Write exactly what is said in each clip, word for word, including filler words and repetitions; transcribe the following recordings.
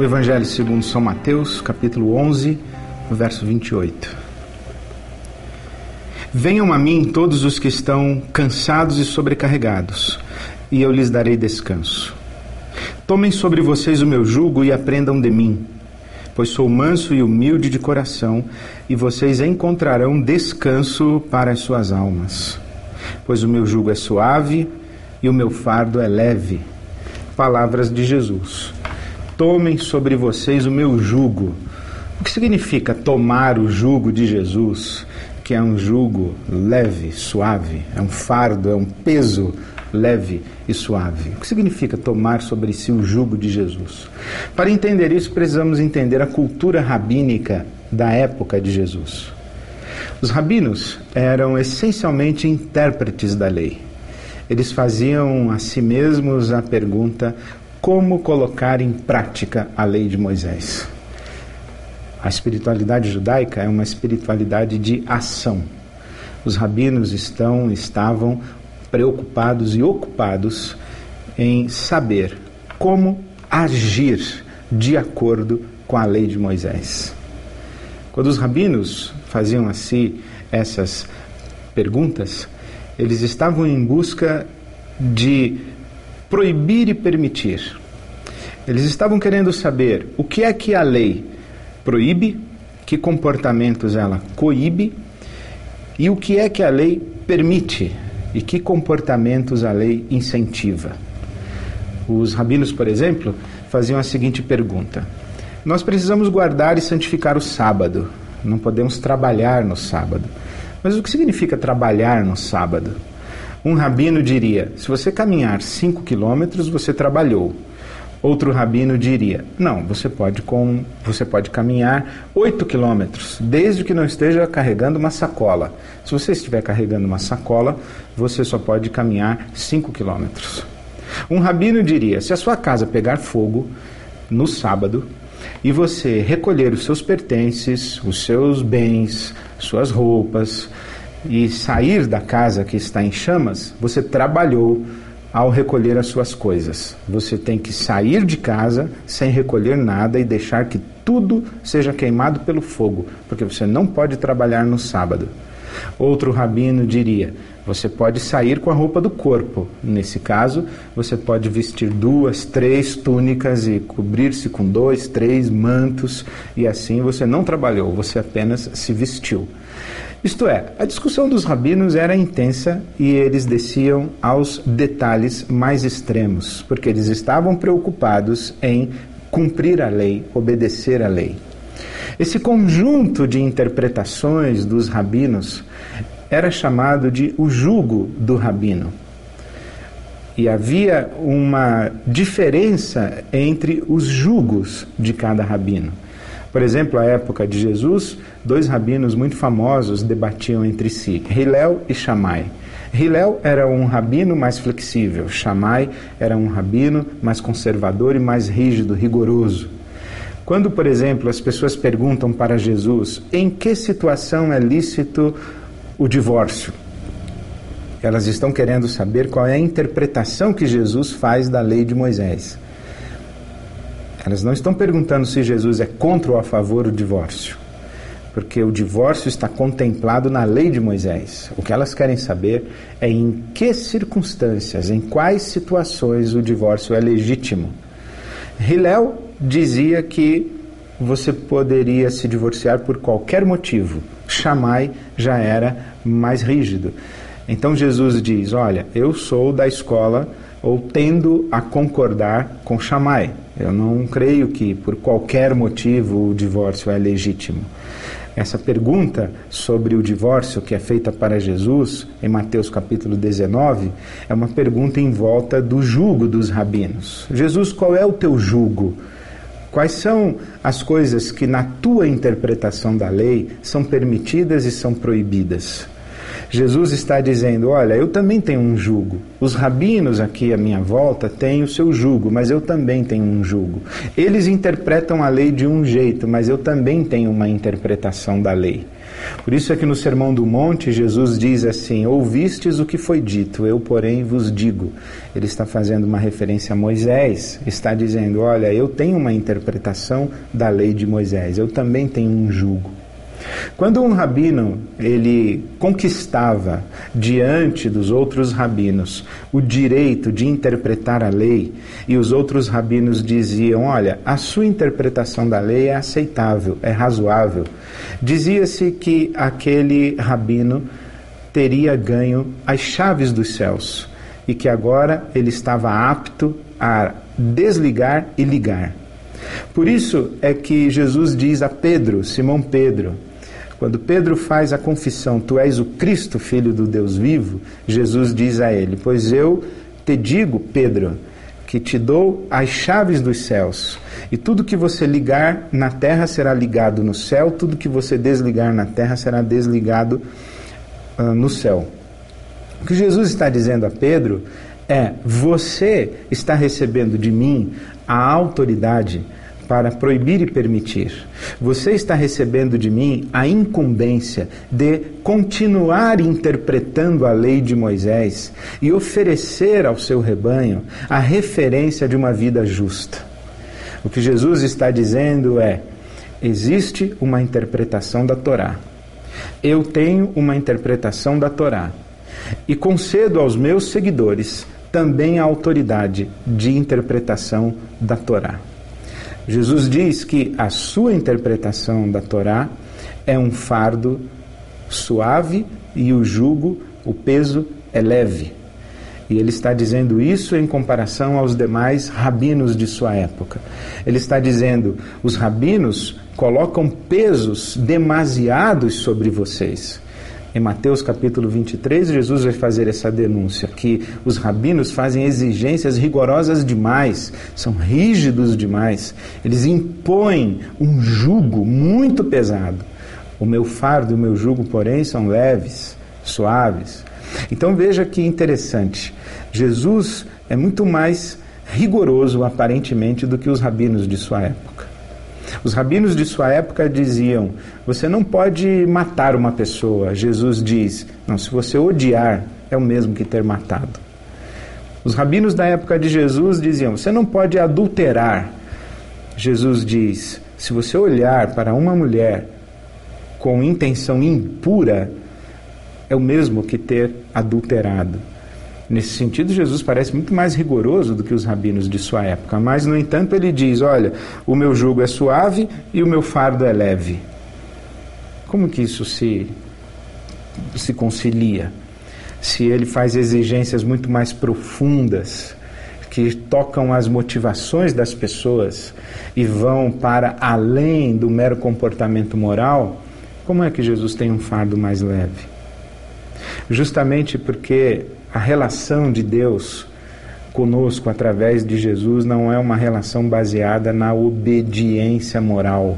O Evangelho segundo São Mateus, capítulo onze, verso vinte e oito. Venham a mim todos os que estão cansados e sobrecarregados, e eu lhes darei descanso. Tomem sobre vocês o meu jugo e aprendam de mim, pois sou manso e humilde de coração, e vocês encontrarão descanso para as suas almas. Pois o meu jugo é suave e o meu fardo é leve. Palavras de Jesus. Tomem sobre vocês o meu jugo. O que significa tomar o jugo de Jesus? Que é um jugo leve, suave, é um fardo, é um peso leve e suave. O que significa tomar sobre si o jugo de Jesus? Para entender isso, precisamos entender a cultura rabínica da época de Jesus. Os rabinos eram essencialmente intérpretes da lei. Eles faziam a si mesmos a pergunta: como colocar em prática a lei de Moisés? A espiritualidade judaica é uma espiritualidade de ação. Os rabinos estão, estavam preocupados e ocupados em saber como agir de acordo com a lei de Moisés. Quando os rabinos faziam a si essas perguntas, eles estavam em busca de proibir e permitir. Eles estavam querendo saber o que é que a lei proíbe, que comportamentos ela coíbe e o que é que a lei permite e que comportamentos a lei incentiva. Os rabinos, por exemplo, faziam a seguinte pergunta: nós precisamos guardar e santificar o sábado, não podemos trabalhar no sábado. Mas o que significa trabalhar no sábado? Um rabino diria: se você caminhar cinco quilômetros, você trabalhou. Outro rabino diria: não, você pode, com, você pode caminhar oito quilômetros, desde que não esteja carregando uma sacola. Se você estiver carregando uma sacola, você só pode caminhar cinco quilômetros. Um rabino diria: se a sua casa pegar fogo no sábado e você recolher os seus pertences, os seus bens, suas roupas e sair da casa que está em chamas, você trabalhou ao recolher as suas coisas. Você tem que sair de casa sem recolher nada e deixar que tudo seja queimado pelo fogo, porque você não pode trabalhar no sábado. Outro rabino diria: você pode sair com a roupa do corpo. Nesse caso, você pode vestir duas, três túnicas e cobrir-se com dois, três mantos, e assim você não trabalhou, você apenas se vestiu. Isto é, a discussão dos rabinos era intensa e eles desciam aos detalhes mais extremos, porque eles estavam preocupados em cumprir a lei, obedecer a lei. Esse conjunto de interpretações dos rabinos era chamado de o jugo do rabino. E havia uma diferença entre os jugos de cada rabino. Por exemplo, à época de Jesus, dois rabinos muito famosos debatiam entre si, Hillel e Shammai. Hillel era um rabino mais flexível, Shammai era um rabino mais conservador e mais rígido, rigoroso. Quando, por exemplo, as pessoas perguntam para Jesus em que situação é lícito o divórcio, elas estão querendo saber qual é a interpretação que Jesus faz da lei de Moisés. Elas não estão perguntando se Jesus é contra ou a favor do divórcio, porque o divórcio está contemplado na lei de Moisés. O que elas querem saber é em que circunstâncias, em quais situações o divórcio é legítimo. Hillel dizia que você poderia se divorciar por qualquer motivo. Shammai já era mais rígido. Então Jesus diz: olha, eu sou da escola, ou tendo a concordar com Shammai. Eu não creio que por qualquer motivo o divórcio é legítimo. Essa pergunta sobre o divórcio que é feita para Jesus, em Mateus capítulo dezenove, é uma pergunta em volta do jugo dos rabinos. Jesus, qual é o teu jugo? Quais são as coisas que na tua interpretação da lei são permitidas e são proibidas? Jesus está dizendo, olha, eu também tenho um jugo. Os rabinos aqui à minha volta têm o seu jugo, mas eu também tenho um jugo. Eles interpretam a lei de um jeito, mas eu também tenho uma interpretação da lei. Por isso é que no Sermão do Monte, Jesus diz assim, ouvistes o que foi dito, eu, porém, vos digo. Ele está fazendo uma referência a Moisés, está dizendo, olha, eu tenho uma interpretação da lei de Moisés, eu também tenho um jugo. Quando um rabino, ele conquistava diante dos outros rabinos o direito de interpretar a lei, e os outros rabinos diziam, olha, a sua interpretação da lei é aceitável, é razoável, dizia-se que aquele rabino teria ganho as chaves dos céus, e que agora ele estava apto a desligar e ligar. Por isso é que Jesus diz a Pedro, Simão Pedro, quando Pedro faz a confissão, tu és o Cristo, Filho do Deus vivo, Jesus diz a ele, pois eu te digo, Pedro, que te dou as chaves dos céus, e tudo que você ligar na terra será ligado no céu, tudo que você desligar na terra será desligado uh, no céu. O que Jesus está dizendo a Pedro é, você está recebendo de mim a autoridade para proibir e permitir. Você está recebendo de mim a incumbência de continuar interpretando a lei de Moisés e oferecer ao seu rebanho a referência de uma vida justa. O que Jesus está dizendo é, existe uma interpretação da Torá. Eu tenho uma interpretação da Torá e concedo aos meus seguidores também a autoridade de interpretação da Torá. Jesus diz que a sua interpretação da Torá é um fardo suave e o jugo, o peso, é leve. E ele está dizendo isso em comparação aos demais rabinos de sua época. Ele está dizendo, os rabinos colocam pesos demasiados sobre vocês. Em Mateus capítulo vinte e três, Jesus vai fazer essa denúncia, que os rabinos fazem exigências rigorosas demais, são rígidos demais, eles impõem um jugo muito pesado. O meu fardo e o meu jugo, porém, são leves, suaves. Então veja que interessante, Jesus é muito mais rigoroso, aparentemente, do que os rabinos de sua época. Os rabinos de sua época diziam, você não pode matar uma pessoa. Jesus diz, não, se você odiar, é o mesmo que ter matado. Os rabinos da época de Jesus diziam, você não pode adulterar. Jesus diz, se você olhar para uma mulher com intenção impura, é o mesmo que ter adulterado. Nesse sentido, Jesus parece muito mais rigoroso do que os rabinos de sua época, mas, no entanto, ele diz, olha, o meu jugo é suave e o meu fardo é leve. Como que isso se, se concilia? Se ele faz exigências muito mais profundas, que tocam as motivações das pessoas e vão para além do mero comportamento moral, como é que Jesus tem um fardo mais leve? Justamente porque a relação de Deus conosco através de Jesus não é uma relação baseada na obediência moral.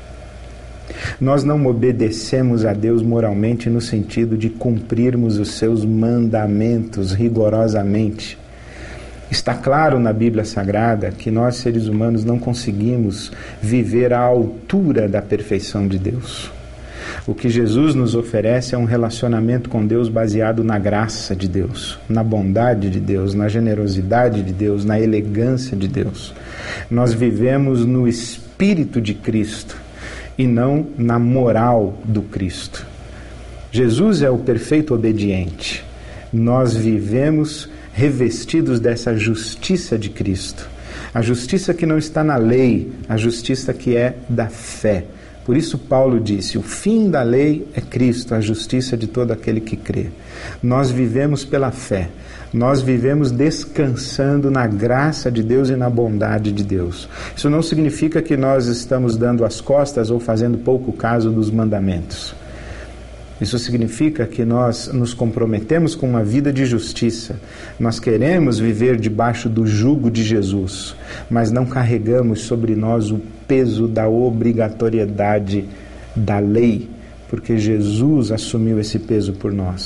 Nós não obedecemos a Deus moralmente no sentido de cumprirmos os seus mandamentos rigorosamente. Está claro na Bíblia Sagrada que nós, seres humanos, não conseguimos viver à altura da perfeição de Deus. O que Jesus nos oferece é um relacionamento com Deus baseado na graça de Deus, na bondade de Deus, na generosidade de Deus, na elegância de Deus. Nós vivemos no Espírito de Cristo e não na moral do Cristo. Jesus é o perfeito obediente. Nós vivemos revestidos dessa justiça de Cristo. A justiça que não está na lei, a justiça que é da fé. Por isso Paulo disse, o fim da lei é Cristo, a justiça de todo aquele que crê. Nós vivemos pela fé, nós vivemos descansando na graça de Deus e na bondade de Deus. Isso não significa que nós estamos dando as costas ou fazendo pouco caso dos mandamentos. Isso significa que nós nos comprometemos com uma vida de justiça. Nós queremos viver debaixo do jugo de Jesus, mas não carregamos sobre nós o peso da obrigatoriedade da lei, porque Jesus assumiu esse peso por nós.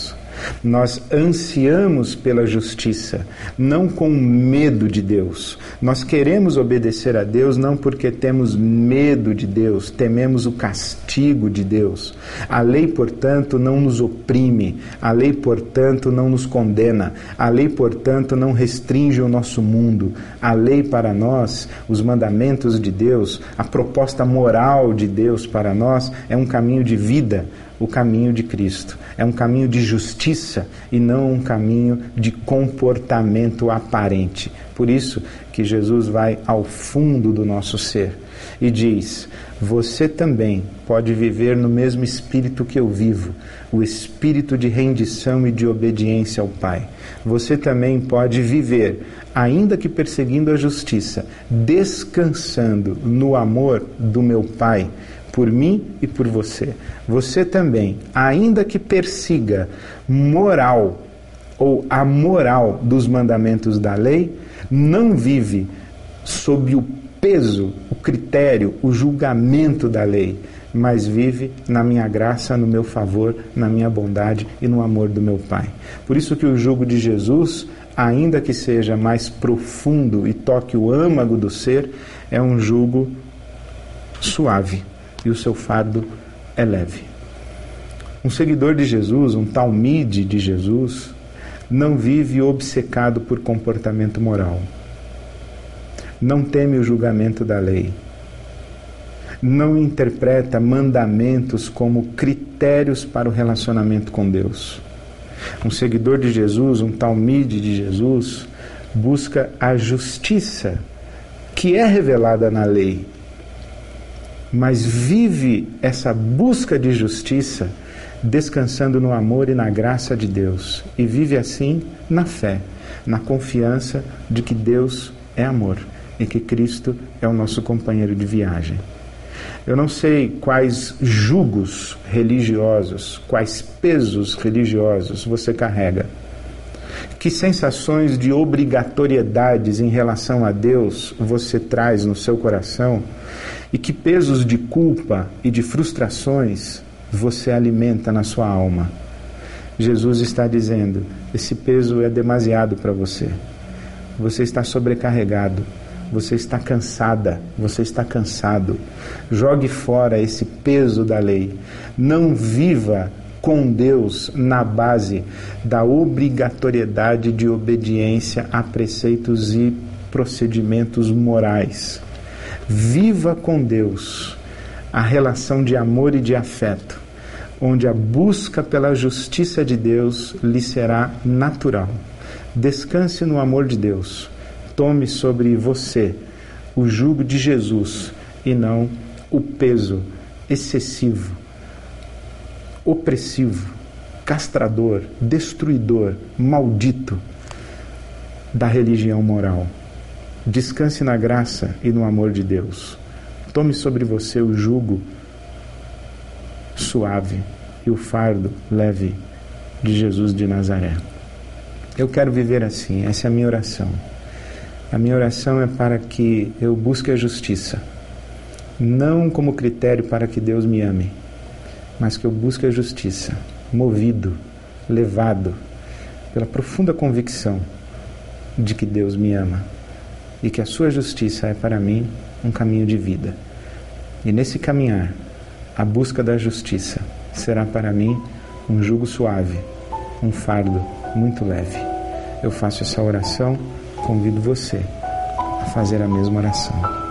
Nós ansiamos pela justiça, não com medo de Deus. Nós queremos obedecer a Deus não porque temos medo de Deus, tememos o castigo de Deus. A lei, portanto, não nos oprime, a lei, portanto, não nos condena, a lei, portanto, não restringe o nosso mundo. A lei para nós, os mandamentos de Deus, a proposta moral de Deus para nós é um caminho de vida, o caminho de Cristo. É um caminho de justiça e não um caminho de comportamento aparente. Por isso que Jesus vai ao fundo do nosso ser e diz: você também pode viver no mesmo espírito que eu vivo, o espírito de rendição e de obediência ao Pai. Você também pode viver, ainda que perseguindo a justiça, descansando no amor do meu Pai, por mim e por você. Você também, ainda que persiga moral ou a moral dos mandamentos da lei, não vive sob o peso, o critério, o julgamento da lei, mas vive na minha graça, no meu favor, na minha bondade e no amor do meu Pai. Por isso que o jugo de Jesus, ainda que seja mais profundo e toque o âmago do ser, é um jugo suave e o seu fardo é leve. Um seguidor de Jesus, um talmide de Jesus, não vive obcecado por comportamento moral. Não teme o julgamento da lei. Não interpreta mandamentos como critérios para o relacionamento com Deus. Um seguidor de Jesus, um talmide de Jesus, busca a justiça que é revelada na lei, mas vive essa busca de justiça descansando no amor e na graça de Deus, e vive assim na fé, na confiança de que Deus é amor e que Cristo é o nosso companheiro de viagem. Eu não sei quais jugos religiosos, quais pesos religiosos você carrega, que sensações de obrigatoriedades em relação a Deus você traz no seu coração, e que pesos de culpa e de frustrações você alimenta na sua alma. Jesus está dizendo: esse peso é demasiado para você. Você está sobrecarregado. Você está cansada. Você está cansado. Jogue fora esse peso da lei. Não viva com Deus na base da obrigatoriedade de obediência a preceitos e procedimentos morais. Viva com Deus a relação de amor e de afeto, onde a busca pela justiça de Deus lhe será natural. Descanse no amor de Deus. Tome sobre você o jugo de Jesus e não o peso excessivo, opressivo, castrador, destruidor, maldito da religião moral. Descanse na graça e no amor de Deus. Tome sobre você o jugo suave e o fardo leve de Jesus de Nazaré. Eu quero viver assim, essa é a minha oração. A minha oração é para que eu busque a justiça, não como critério para que Deus me ame, mas que eu busque a justiça, movido, levado pela profunda convicção de que Deus me ama e que a sua justiça é para mim um caminho de vida. E nesse caminhar, a busca da justiça será para mim um jugo suave, um fardo muito leve. Eu faço essa oração, convido você a fazer a mesma oração.